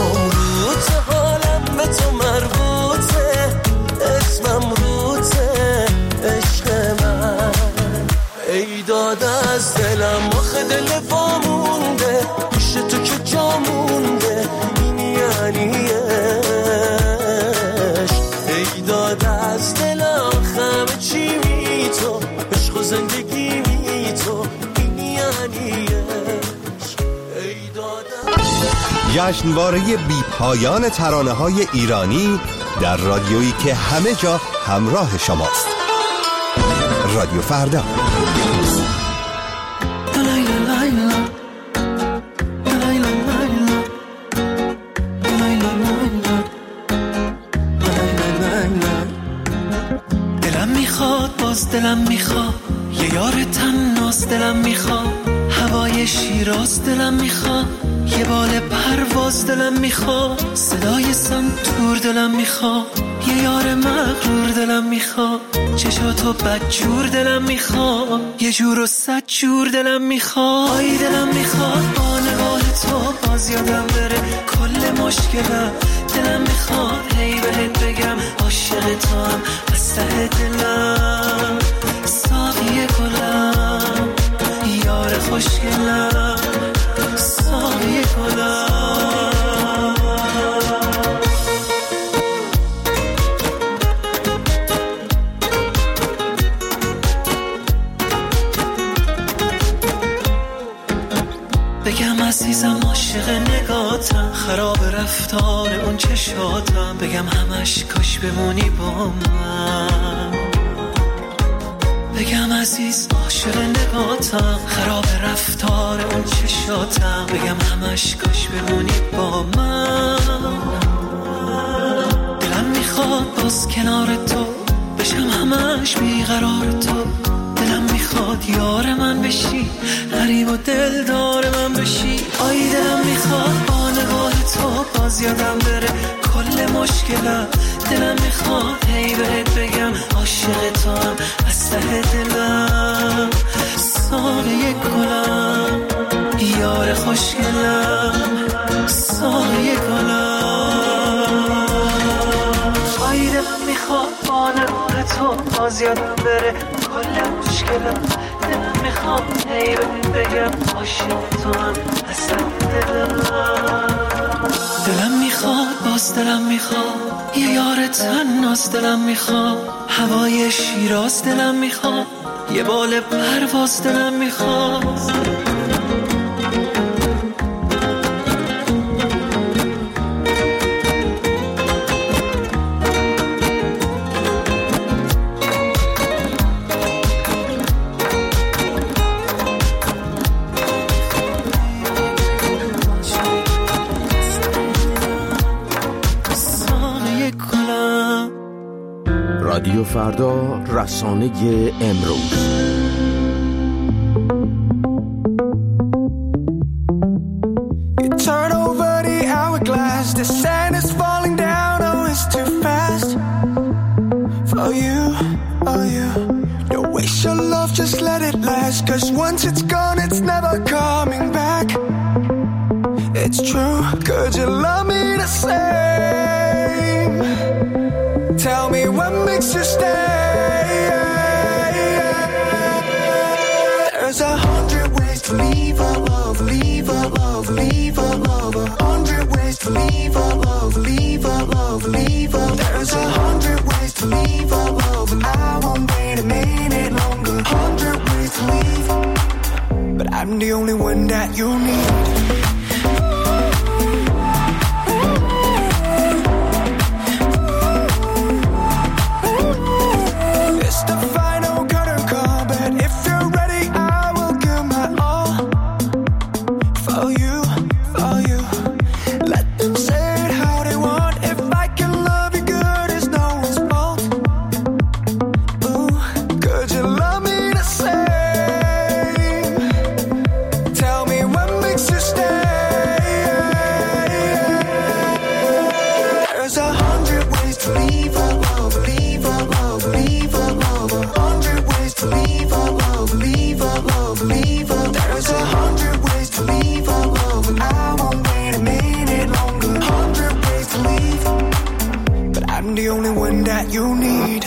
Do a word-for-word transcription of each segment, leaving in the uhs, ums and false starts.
پام روته، حالم به تو مربوطه، اسمم روته عشق من. ای داده از دلم آخه دل وامونده، پیش تو که جا مونده، این یعنی عشق. ای داده از دلم همه چی می تو، عشق و زندگی می تو، این یعنی عشق. ای داده جشنواره بی پایان ترانه های ایرانی در رادیویی که همه جا همراه شماست. رادیو فردا. دلم میخواد، باز دلم میخواد یه یار تناس، دلم میخواد هوای شیراز، دلم میخواد یه بال پرواز، دلم میخواد صدای سنتور، دلم میخواد یه یار مغرور، دلم میخواد چشاتو بدجور، دلم میخواد یه جور و صد جور، دلم میخواد. آی دلم میخواد با نگاه تو باز یادم بره کل مشکلم، دلم میخواد هی بهت بگم عاشق تو هم از ته دلم. ساقی گلم یار خوشگلم، ساقی گلم. بگم عزیزم عاشق نگاتم، خراب رفتار اون چشاتم، بگم همش کاش بمونی با من. بگم عزیز عاشق نگاتم، خراب رفتار اون چشاتم، بگم همش کاش بمونی با من. دلم میخواد باز کنار تو بشم همش بیقرار تو، دلم میخواد یار من بشی، غریب و دلدار من بشی. آی دلم میخواد با نگاه تو باز یادم بره کل مشکلم، دلم میخواد هی بهت بگم عاشق تو هم از ته دلم. ساقی گلم یار خوشگلم، ساقی گلم. آی دلم میخواد با نگاه تو باز یادم بره کل مشکلم، دلم میخواد هی بهت بگم عاشق تو هم از ته دلم. دلم میخواد باز دلم میخواد یه یار تناس، دلم میخواد هوای شیراز، دلم میخواد یه بال پرواز، دلم میخواد. رادیو فردا، رسانه امروز. You turn over the hourglass, the sand is falling down, oh it's too fast for you, oh you. Don't waste your love, just let it last, cause once it's gone it's never coming back. It's true, could you love me the same? Tell me what makes you stay. There's a hundred ways to leave a love, leave a love, leave a love. A hundred ways to leave a love, leave a love, leave a. There's a hundred ways to leave a love, and I won't wait a minute longer. Hundred ways to leave, but I'm the only one that you need. Makes you the only one that you need.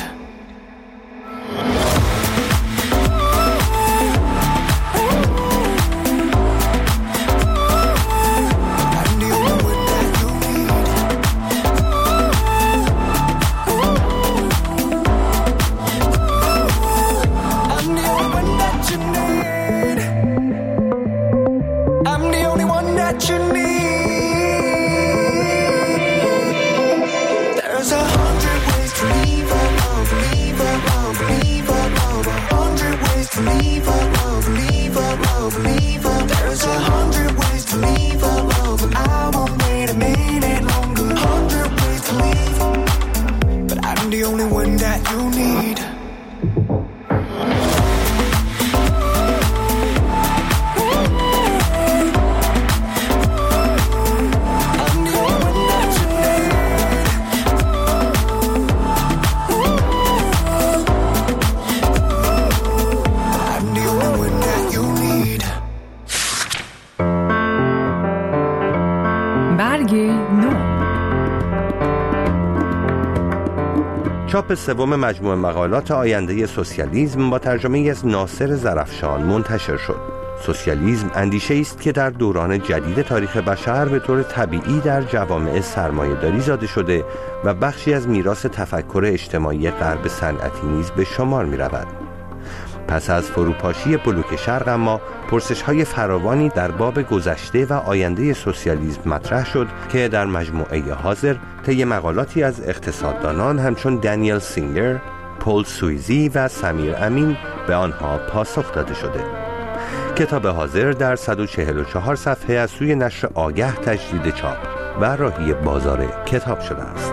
چاپ سوم مجموعه مقالات آینده سوسیالیسم با ترجمه از ناصر زرفشان منتشر شد. سوسیالیسم اندیشه است که در دوران جدید تاریخ بشر به طور طبیعی در جوامع سرمایه‌داری زاده شده و بخشی از میراث تفکر اجتماعی غرب صنعتی نیز به شمار می‌رود. پس از فروپاشی بلوک شرق اما پرسش‌های فراوانی در باب گذشته و آینده سوسیالیسم مطرح شد که در مجموعه حاضر طی مقالاتی از اقتصاددانان همچون دانیل سینگر، پول سویزی و سمیر امین به آنها پاسخ داده شده. کتاب حاضر در صد و چهل و چهار صفحه از سوی نشر آگه تجدید چاپ و راهی بازار کتاب شده است.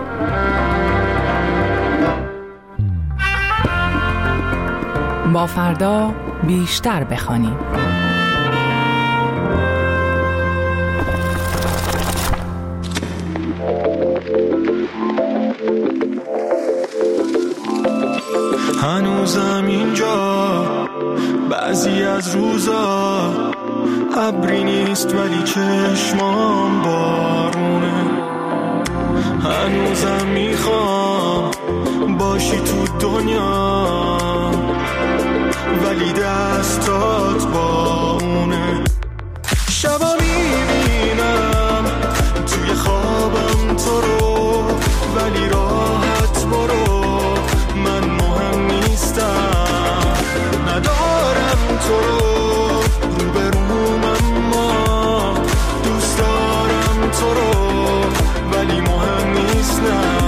با فردا بیشتر بخوانیم. هنوزم اینجا بعضی از روزا ابری نیست ولی چشمام بارونه. هنوزم میخوام باشی تو دنیا ولی دستات با اونه. شبا میبینم توی خوابم تو رو ولی راحت برو، من مهم نیستم، ندارم تو رو روبروم اما دوست دارم تو رو ولی مهم نیستم.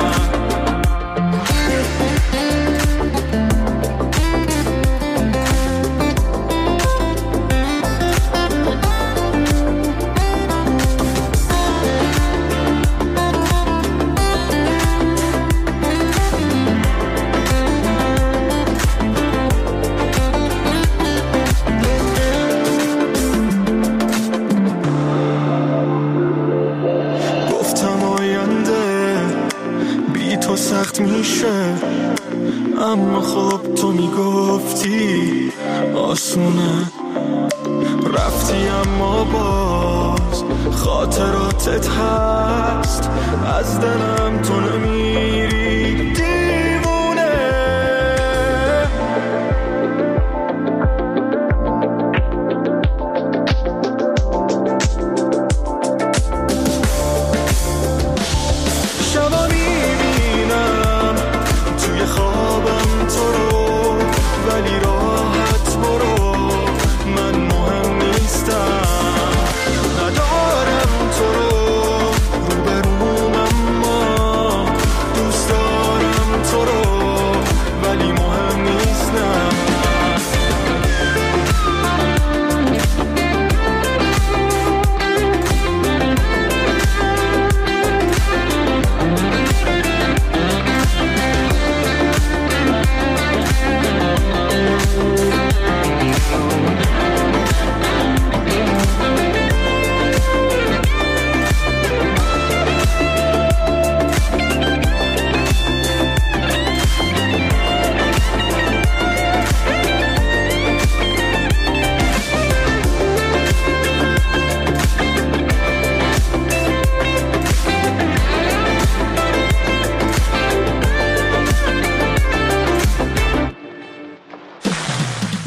سخت میشه اما خب تو میگفتی آسونه. رفتی اما باز خاطراتت هست، از دلم تو نمیری دیوونه. شبا میبینم توی خوابم تو رو ولی راحت برو، من مهم نیستم، ندارم تو رو روبروم اما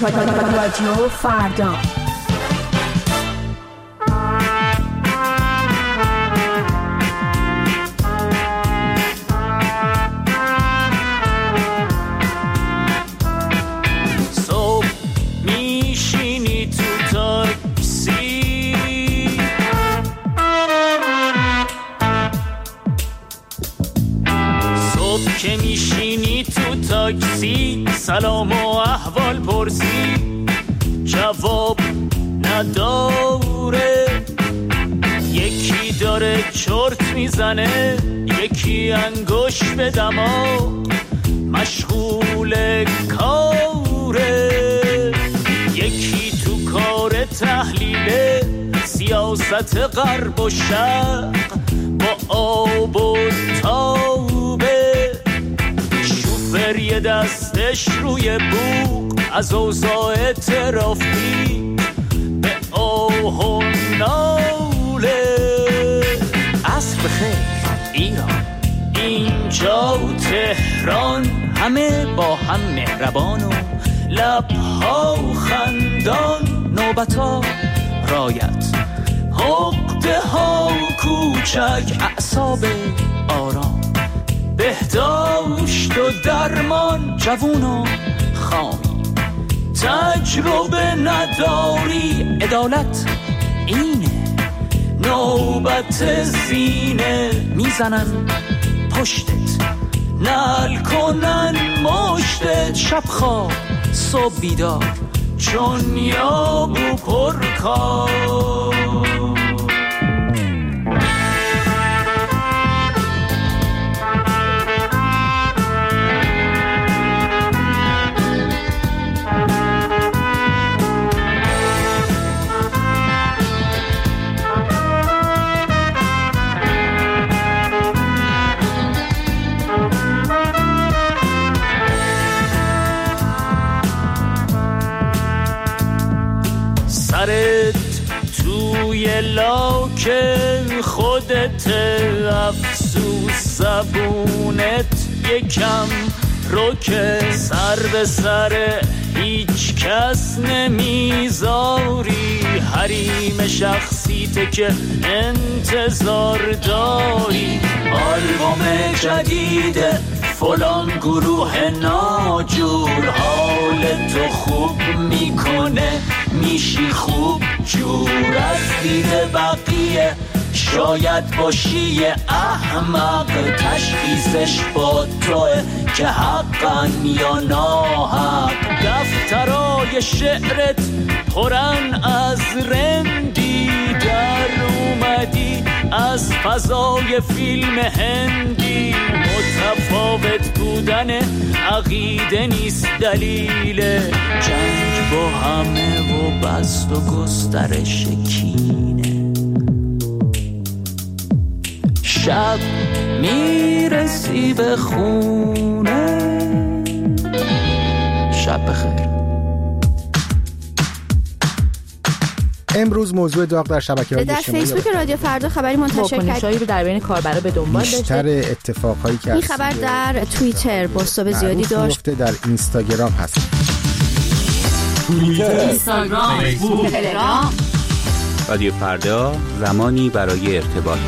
رادیو فردا. صبح میشینی تو تاکسی، صبح که میشینی تو تاکسی، سلام و احوال پرسی، جواب نداره. یکی داره چرت میزنه، یکی انگوش به دماغ مشغول کاره، یکی تو کار تحلیل سیاست غرب و شرق با آب و تابه. شوفر یه دستش روی بوق از اوضاع ترافیک به آه و ناله. عصر بخیر ایران، اینجا تهران، همه با هم مهربان و لبها خندان. نوبتا رایت، عقده ها کوچک، اعصاب آرام، بهداشت و درمان. جوون و خامی، تجربه نداری، عدالت اینه. نوبت زینه، میزنن پشتت، نل کنن مشتت. شب خواب صبح بیدار، چون یابو پرکار. سرت توی لاک خودت، افسوس زبونت یکم روکه. سر به سر هیچ کس نمیذاری، حریم شخصیت که انتظار داری. آلبوم جدید فلان گروه ناجور، حال تو خوب میکنه، میشی خوب جور. از دید بقیه شاید باشی احمق، تشخیصش با توه که حقا یا ناحق. دفترای شعرت پرن از رندی، در اومدی از فضای فیلم هندی. متفاوت بودن عقیده نیست دلیل جنگ با همه و بست و گسترش کینه. شب میرسی به خونه، شب بخیر. امروز موضوع داغ در شبکه‌های اجتماعی در فیسبوک رادیو فردا خبری منتشر کرد. واکنش‌هایی رو در بین کاربرا به دنبال داشته. بیشتر اتفاقایی که این خبر در توییتر بازتاب زیادی داشت. در اینستاگرام هست. توییتر، اینستاگرام، فیسبوک، تلگرام. رادیو فردا، زمانی برای ارتباط.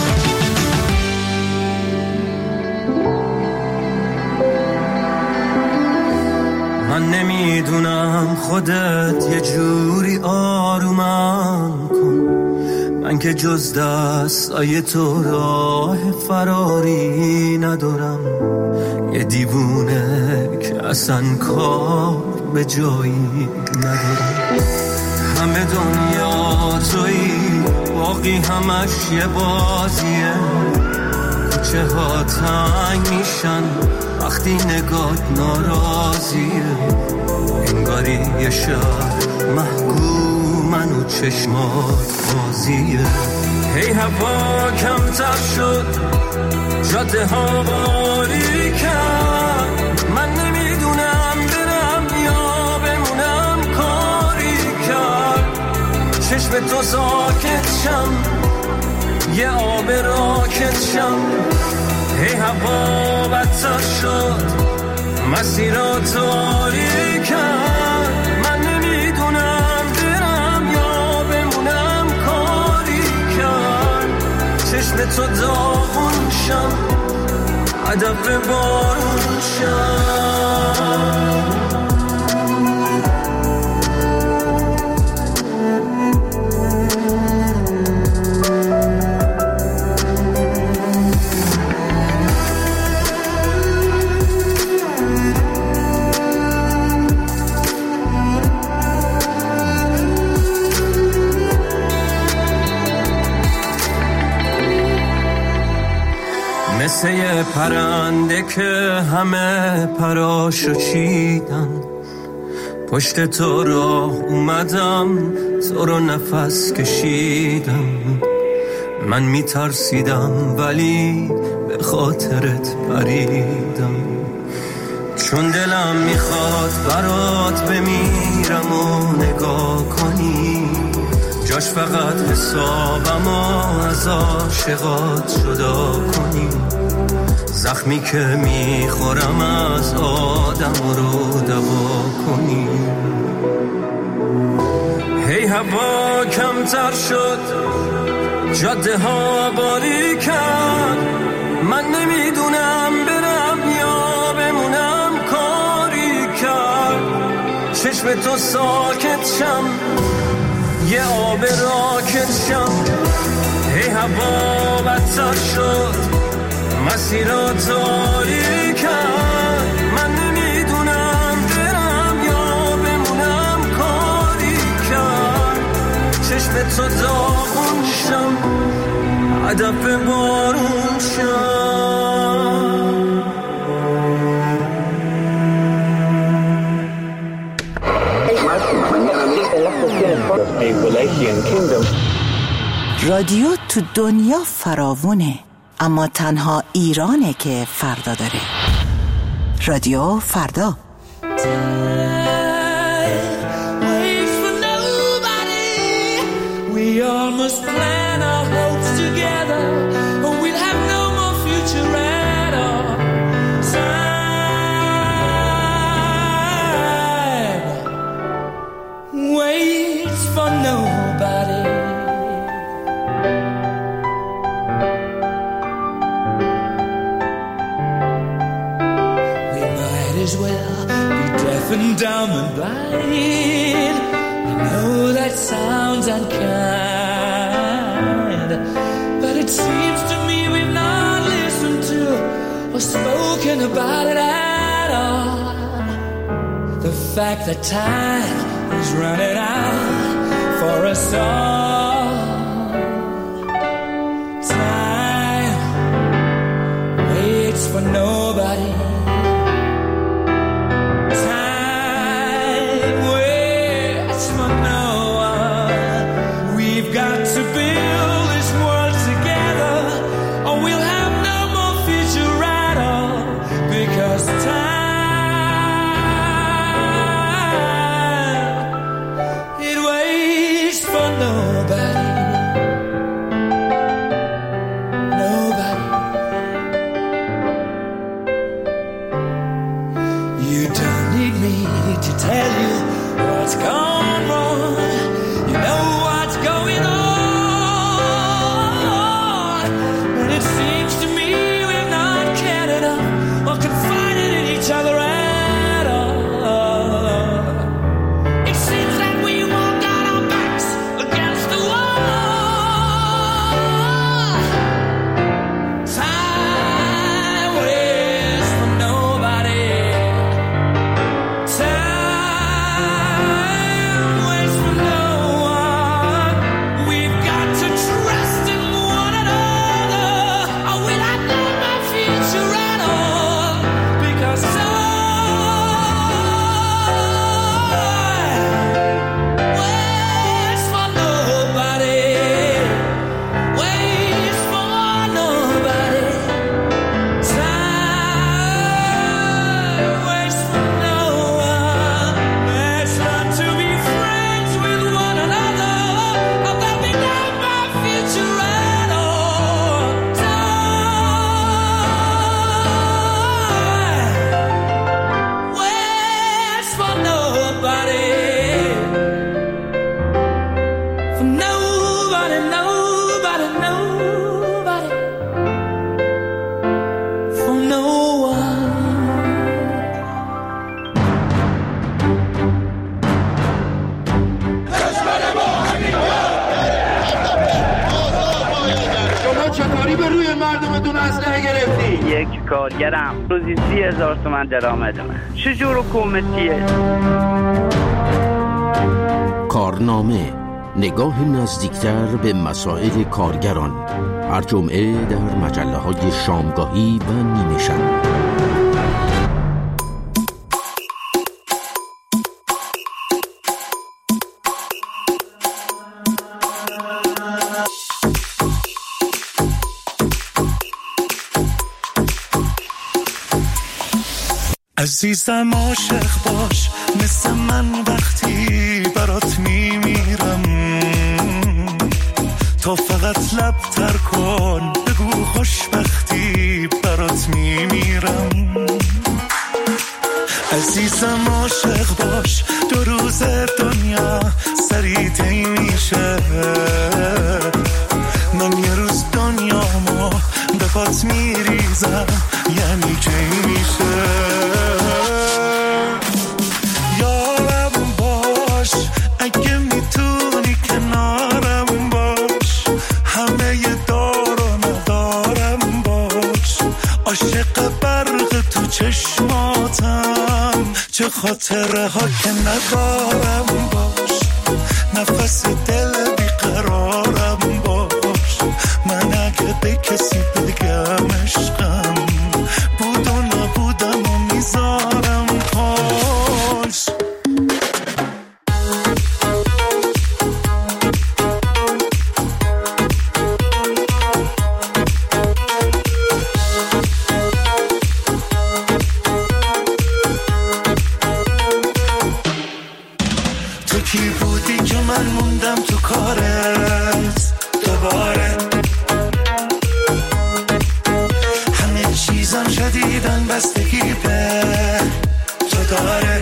من نمیدونم، خودت یه جوری آرومم کن، من که جز دستای تو راه فراری ندارم. یه دیوونه که اصلا کار به جایی ندارم. همه دنیا تویی، باقی همش یه بازیه. کوچه ها تنگ میشن وقتی نگات ناراضیه. انگاری یه شهر محکومن و چشمات بازیه. هی هوا کمتر شد، جاده ها باری کرد. من نمیدونم برم یا بمونم، کاری کرد. چشم تو ساکت شم، یه آب راکت شم. هی هوا بدتر شد، مسیرات تاری کرد. من سر تو داغون شم هدف بارون شم مثل یه پرنده که همه پراشو چیدن پشت تو راه اومدم تو رو نفس کشیدم من میترسیدم ولی به خاطرت پریدم چون دلم میخواد برات بمیرم و نگاه کنی جاش فقط حسابم و از عاشقات جدا کنی زخمی که میخورم از آدم رو دوا کنی هی هوا کمتر شد جاده ها باریکن من نمیدونم برم یا بمونم کاری کرد چشم تو ساکت شم یه آب راکت شم هی هوا بدتر شد مسیرها تاریکن من نمیدونم برم یا بمونم کاری کرد چشم تو داغون شم هدف بارون شم رادیو تو دنیا فراوونه اما تنها ایرانه که فردا داره. رادیو فردا. And dumb and blind, I know that sounds unkind, but it seems to me we've not listened to or spoken about it at all. The fact that time is running out for us all. Time waits for nobody. Nobody جلوی مردمتون اسلحه گرفتی؟ یک کارگرم روزی سی هزار تومن درآمدمه. چجور حکومتیه؟ کارنامه، نگاه نزدیکتر به مسائل کارگران، هر جمعه در مجله های شامگاهی و نیمه شب. عزیزم عاشق باش مثل من وقتی برات میمیرم، تا فقط لب تر کن بگو خوشبختی برات میمیرم. عزیزم عاشق باش دو روز دنیا سریع طی میشه، من یه روز دنیامو به پات میریزم یعنی چی میشه. یارم باش اگه میتونی کنارم باش، همه ی دار و ندارم باش، عاشق برق تو چشماتم چه خاطره ها که ندارم باش، نفس دل بیقرارم باش، من اگه به کسی بگم عشقم بود و نبودم و میذارم پاش. تو کی بودی که من موندم تو کارت دوباره، همه چیزم شدیدن بستگی به تو داره،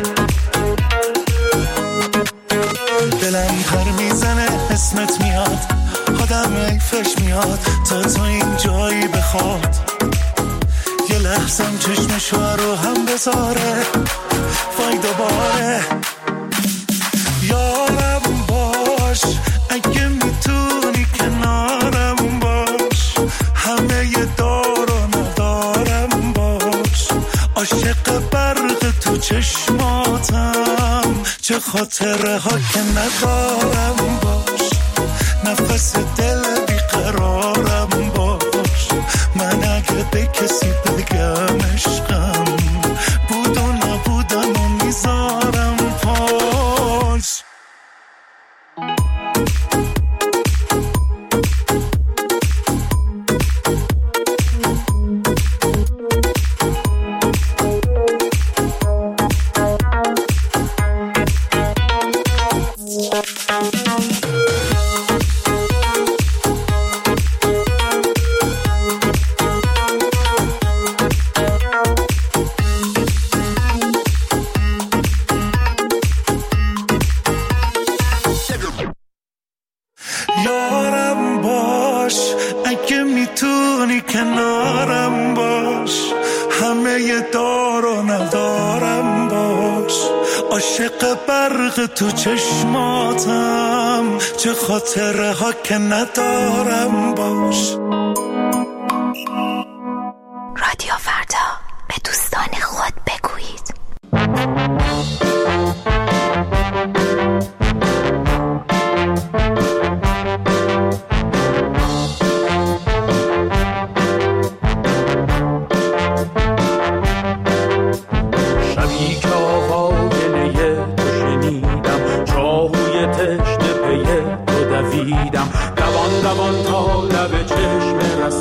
دلم پر میزنه اسمت میاد، آدم ایفش میاد تا تو این جایی بخواد، یه لحظم چشمشو رو هم بذاره وای دوباره. یارم باش اگه میتونی کنارم باش، همه ی دار و ندارم باش، عاشق برق تو چشماتم چه خاطره ها که ندارم باش، نفس دل بیقرارم باش، من اگه به کسی بگم عشقم بود و نبودم و میذارم پاس. یارم باش اگه میتونی کنارم باش، همه ی دار و ندارم باش، عاشق برق تو چشماتم چه خاطره ها که ندارم باش. رادیو فردا، به دوستان خود بگویید. دوان دوان تا لب چشم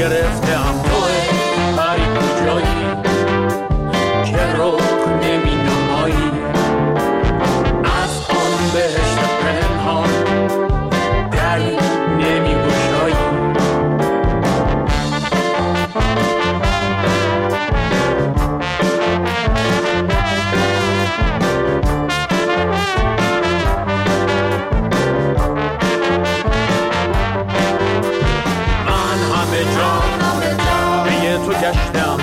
گرفتم توه پری کجایی که رخ نمی نمایی از آن بهشت پنهان دری نمی گشایی من همه جا به تو گشتم